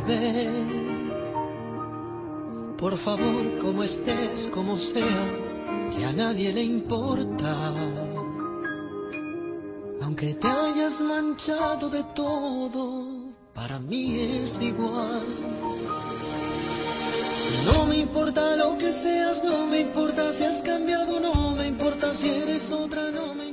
bebé. Por favor, como estés, como sea, que a nadie le importa. Aunque te hayas manchado de todo, para mí es igual. No me importa lo que seas, no me importa si has cambiado, no me importa si eres otra, no me